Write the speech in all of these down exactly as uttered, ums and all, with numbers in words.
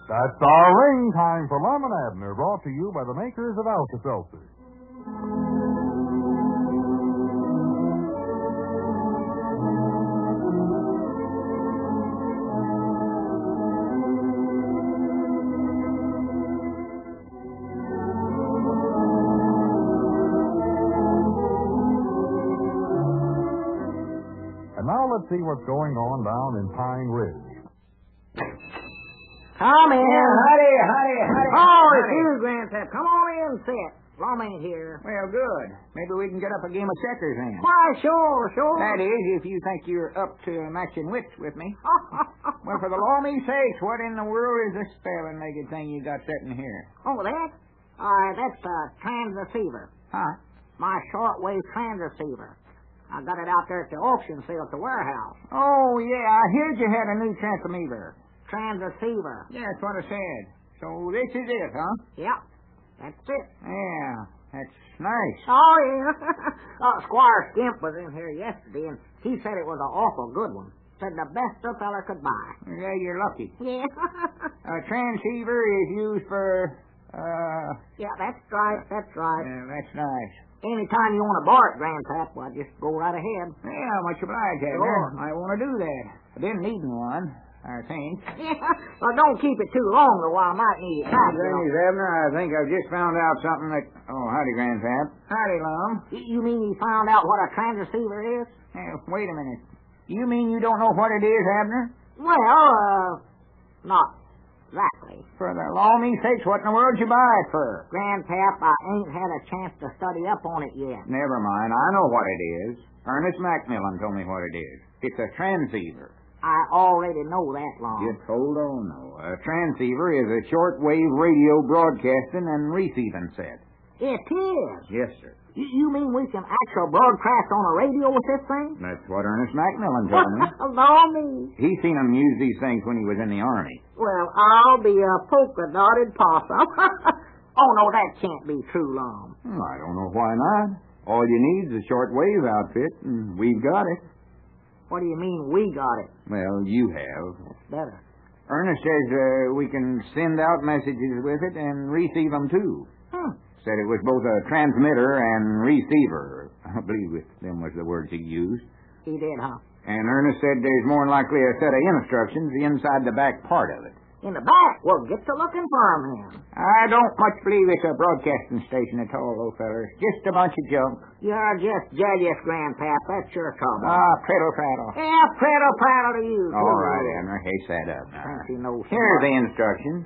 That's our ring time for Lum and Abner, brought to you by the makers of Alka-Seltzer. And now let's see what's going on down in Pine Ridge. Come in. Yeah, howdy, howdy, howdy. Oh, it's you, Grandpap. Come on in, sit. Lum ain't here. Well, good. Maybe we can get up a game of checkers then. Why, sure, sure. That is, if you think you're up to matching wits with me. Well, for the law me sakes, what in the world is this spelling-legged thing you got sitting here? Oh, that? Uh, that's a transceiver. Huh? My shortwave transceiver. I got it out there at the auction sale at the warehouse. Oh, yeah, I heard you had a new transmitter. Transceiver. Yeah, that's what I said. So this is it, huh? Yep, that's it. Yeah, that's nice. Oh, yeah. uh, Squire Skimp was in here yesterday, and he said it was an awful good one. Said the best a fella could buy. Yeah, you're lucky. Yeah. A transceiver is used for, uh... Yeah, that's right, that's right. Yeah, that's nice. Anytime you want to borrow it, Grandpap, well, just go right ahead. Yeah, much obliged, Abner. Sure. I want to do that. I've been needing one, I think. Yeah. Well, don't keep it too long, though, I might need it back. you know. Thanks, Abner. I think I've just found out something that... Oh, howdy, Grandpap. Howdy, Lum. Y- You mean you found out what a transceiver is? Hey, wait a minute. You mean you don't know what it is, Abner? Well, uh, not exactly. For the law me sakes, what in the world you buy it for? Grandpap, I ain't had a chance to study up on it yet. Never mind. I know what it is. Ernest Macmillan told me what it is. It's a transceiver. I already know that, Long. Just hold on, though. A transceiver is a shortwave radio broadcasting and receiving set. It is. Yes, sir. Y- you mean we can actually broadcast on a radio with this thing? That's what Ernest Macmillan told me. Allow me. He seen him use these things when he was in the Army. Well, I'll be a polka-dotted possum. Oh, no, that can't be true, Long. Hmm, I don't know why not. All you need is a shortwave outfit, and we've got it. What do you mean we got it? Well, you have. That's better. Ernest says uh, we can send out messages with it and receive them, too. Hmm. Said it was both a transmitter and receiver. I believe it, them was the words he used. He did, huh? And Ernest said there's more than likely a set of instructions inside the back part of it. In the back? Well, get to looking for him, then. I don't much believe it's a broadcasting station at all, though, fellas. Just a bunch of junk. You're just jealous, Grandpap. That's your trouble. Ah, prattle-prattle. Yeah, prattle-prattle to you. All right, Abner. Haste that up now. Fancy no Here are smart. the instructions.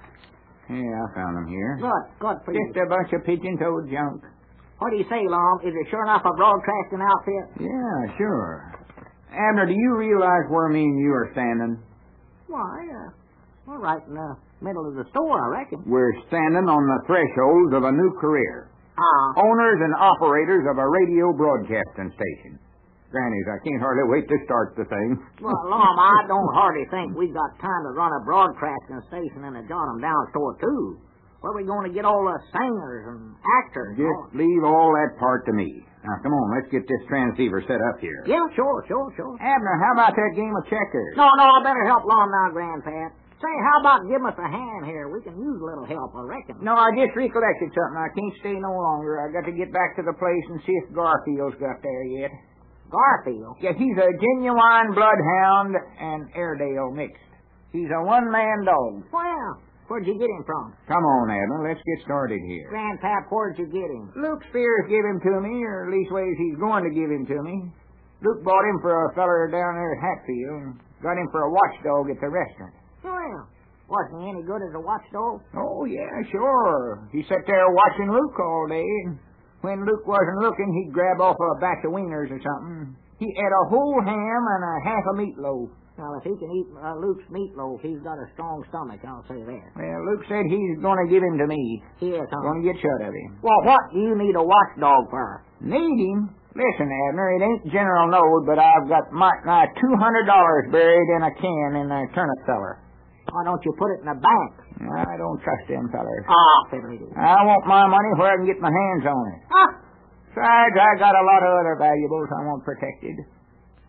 Yeah, I found them here. Good, good for you. Just a bunch of pigeon-toed junk. What do you say, Long? Is it sure enough a broadcasting outfit? Yeah, sure. Abner, do you realize where me and you are standing? Why, uh, we're right in the middle of the store, I reckon. We're standing on the threshold of a new career. Ah. Owners and operators of a radio broadcasting station. Grannies, I can't hardly wait to start the thing. Well, Lom, I don't hardly think we got time to run a broadcasting station in a John 'em Down store, too. Where are we going to get all the singers and actors? Just leave all that part to me. Now, come on, let's get this transceiver set up here. Yeah, sure, sure, sure. Abner, how about that game of checkers? No, no, I better help Lom now, Grandpap. Say, how about giving us a hand here? We can use a little help, I reckon. No, I just recollected something. I can't stay no longer. I got to get back to the place and see if Garfield's got there yet. Garfield? Yeah, he's a genuine bloodhound and Airedale mixed. He's a one-man dog. Well, where'd you get him from? Come on, Abner, let's get started here. Grandpap, where'd you get him? Luke Spears gave him to me, or leastways he's going to give him to me. Luke bought him for a feller down there at Hatfield and got him for a watchdog at the restaurant. Well, wasn't he any good as a watchdog? Oh, yeah, sure. He sat there watching Luke all day, and when Luke wasn't looking, he'd grab off a batch of wieners or something. He ate a whole ham and a half a meatloaf. Well, if he can eat uh, Luke's meatloaf, he's got a strong stomach, I'll say that. Well, Luke said he's going to give him to me. He is, huh? Going to get shut of him. Well, what do you need a watchdog for? Need him? Listen, Abner, it ain't general knowed, but I've got my, my two hundred dollars buried in a can in the turnip cellar. Why don't you put it in the bank? I don't trust them fellers. Ah, fiddly do. I want my money where I can get my hands on it. Ah, Besides, I got a lot of other valuables I want protected.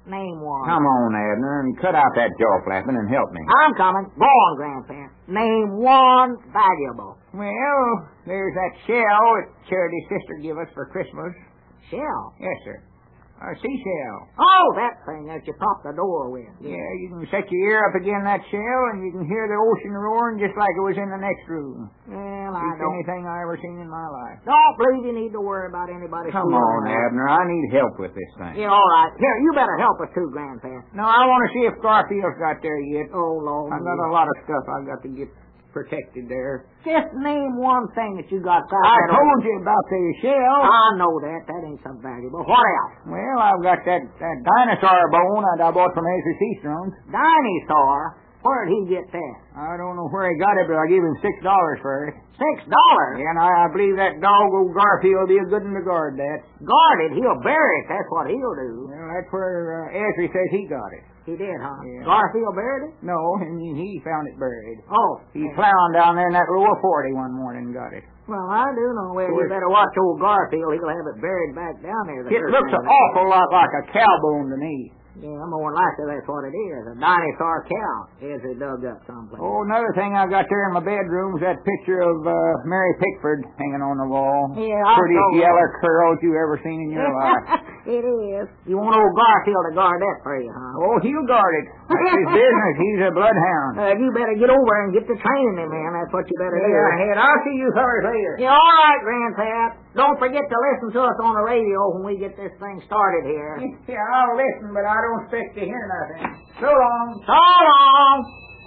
Name one. Come on, Abner, and cut out that jaw flapping and help me. I'm coming. Go on, Grandpa. Name one valuable. Well, there's that shell that Charity's sister gave us for Christmas. Shell? Yes, sir. A seashell. Oh, that thing that you pop the door with. Yeah, you can set your ear up against that shell, and you can hear the ocean roaring just like it was in the next room. Well, I It's don't... anything I ever seen in my life. Don't believe you need to worry about anybody. Come fooling on, around. Abner. I need help with this thing. Yeah, all right. Here, you better help us too, Grandpa. No, I want to see if Garfield's got there yet. Oh, Lord. I've got a lot of stuff I've got to get protected there. Just name one thing that you got. I told you about the shell. I know that. That ain't so valuable. What else? Well, I've got that, that dinosaur bone that I bought from Ezra Seastrom's. Dinosaur? Where'd he get that? I don't know where he got it, but I gave him six dollars for it. Six dollars? And I, I believe that dog, old Garfield, will be a good one to guard that. Guard it. He'll bury it. That's what he'll do. Well, that's where uh, Ezra says he got it. He did, huh? Yeah. Garfield buried it? No, and he, he found it buried. Oh. He plowing down there in that lower forty one morning and got it. Well, I do know. Well, you better watch old Garfield. He'll have it buried back down there. The It first looks thing an that- awful lot like a cow bone to me. Yeah, more than likely that's what it is. A dinosaur cow is it dug up someplace. Oh, another thing I got there in my bedroom is that picture of uh, Mary Pickford hanging on the wall. Yeah, I Prettiest know that. yeller curls you ever seen in your life. It is. You want old Garfield to guard that for you, huh? Oh, he'll guard it. That's his business. He's a bloodhound. Uh, you better get over and get to training him, man. That's what you better do. Yeah, ahead. I'll see you fellas later. Yeah, all right, Grandpap. Don't forget to listen to us on the radio when we get this thing started here. Yeah, I'll listen, but I don't expect to hear nothing. So long. So long.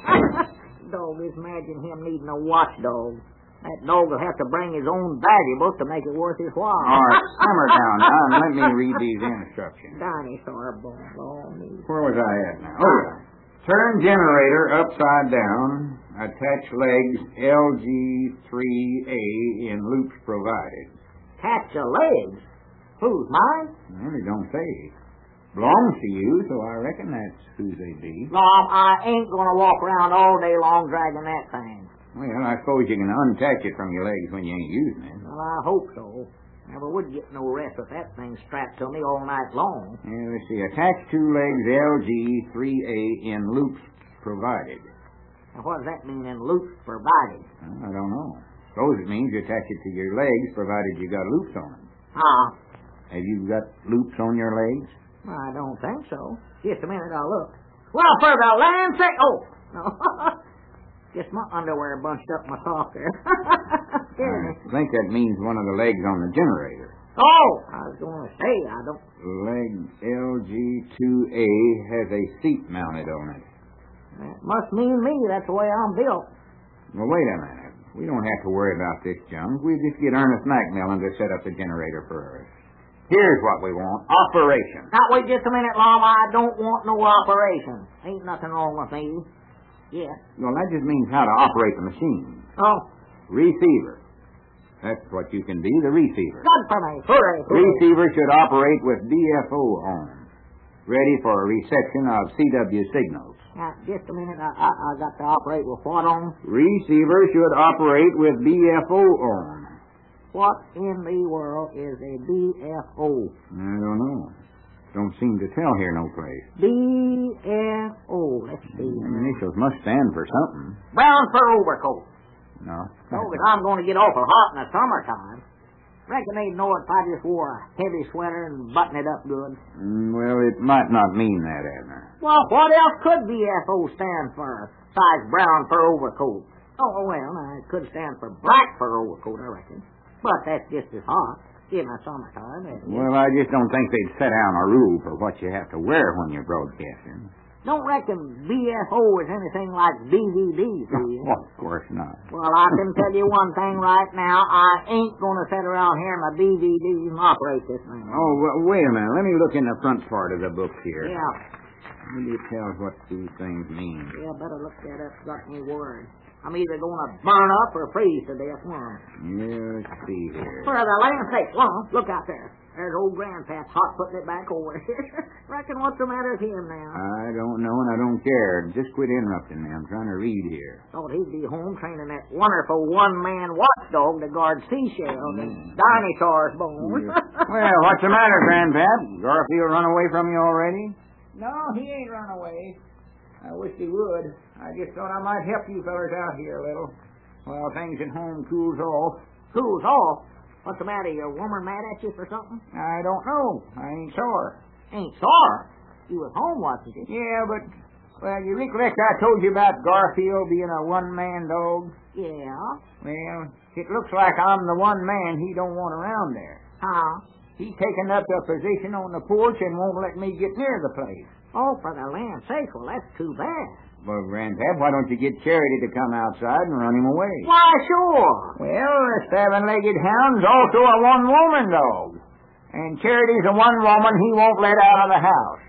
Dog, just imagine him needing a watchdog. That dog will have to bring his own valuables to make it worth his while. All right, simmer down now and let me read these instructions. Dinosaur bone. Oh, me. Where was I at now? Oh, yeah. Turn generator upside down. Attach legs L G three A in loops provided. Catch your legs. Who's mine? Well, it don't say. Belongs to you, so I reckon that's who they be. Mom, I ain't gonna walk around all day long dragging that thing. Well, I suppose you can unattach it from your legs when you ain't using it. Well, I hope so. Never would get no rest with that thing strapped to me all night long. Yeah, let's see. Attach two legs L G three A in loops provided. Now, what does that mean in loops provided? Well, I don't know. Suppose it means you attach it to your legs provided you got loops on them. Ah, Have you got loops on your legs? I don't think so. Just a minute, I'll look. Well, for the land's sake... Oh, no. Just my underwear bunched up my sock there. I think that means one of the legs on the generator. Oh, I was going to say, I don't... Leg L G two A has a seat mounted on it. That must mean me. That's the way I'm built. Well, wait a minute. We don't have to worry about this junk. We just get Ernest McMillan to set up the generator for us. Here's what we want. Operation. Now, wait just a minute, Mom. I don't want no operation. Ain't nothing wrong with me. Yeah. Well, that just means how to operate the machine. Oh, Receiver. That's what you can be, the receiver. good for me. Hooray, hooray. Receiver should operate with D F O on, ready for reception of C W signals. Now, just a minute. I, I, I got to operate with what on? Receiver should operate with D F O on. What in the world is a D F O? I don't know. Don't seem to tell here no place. D F O. Let's see. The initials must stand for something. Brown fur overcoat. No. So, because I'm going to get awful hot in the summertime. Reckon they'd know it if I just wore a heavy sweater and button it up good. Mm, well, it might not mean that, Abner. Well, what else could D F O stand for? Besides brown fur overcoat. Oh, well, now, it could stand for black fur overcoat, I reckon. But that's just as hot in the summertime, isn't it? Well, I just don't think they'd set down a rule for what you have to wear when you're broadcasting. Don't reckon D F O is anything like D V D, do you? Well, of course not. Well, I can tell you one thing right now. I ain't going to sit around here in my D V Ds and operate this thing. Oh, well, wait a minute. Let me look in the front part of the book here. Yeah. Maybe it tells what these things mean. Yeah, better look that up. Got me worried. I'm either going to burn up or freeze to death one. Yeah, let's see here. For the land's sake, Lon, look out there. There's old Grandpap hot putting it back over here. Reckon what's the matter with him now? I don't know and I don't care. Just quit interrupting me. I'm trying to read here. Thought he'd be home training that wonderful one-man watchdog to guard seashells and dinosaurs' bones. Well, what's the matter, Grandpap? Garfield run away from you already? No, he ain't run away. I wish he would. I just thought I might help you fellers out here a little while things at home cools off. Cools off? What's the matter? Your woman mad at you for something? I don't know. I ain't sore. Ain't sore? You was home, wasn't you? Yeah, but, well, you recollect I told you about Garfield being a one-man dog? Yeah. Well, it looks like I'm the one man he don't want around there. How? He's taken up a position on the porch and won't let me get near the place. Oh, for the land's sake, well, that's too bad. Well, Grandpap, why don't you get Charity to come outside and run him away? Why, sure. Well, the seven-legged hound's also a one-woman dog. And Charity's a one woman he won't let out of the house.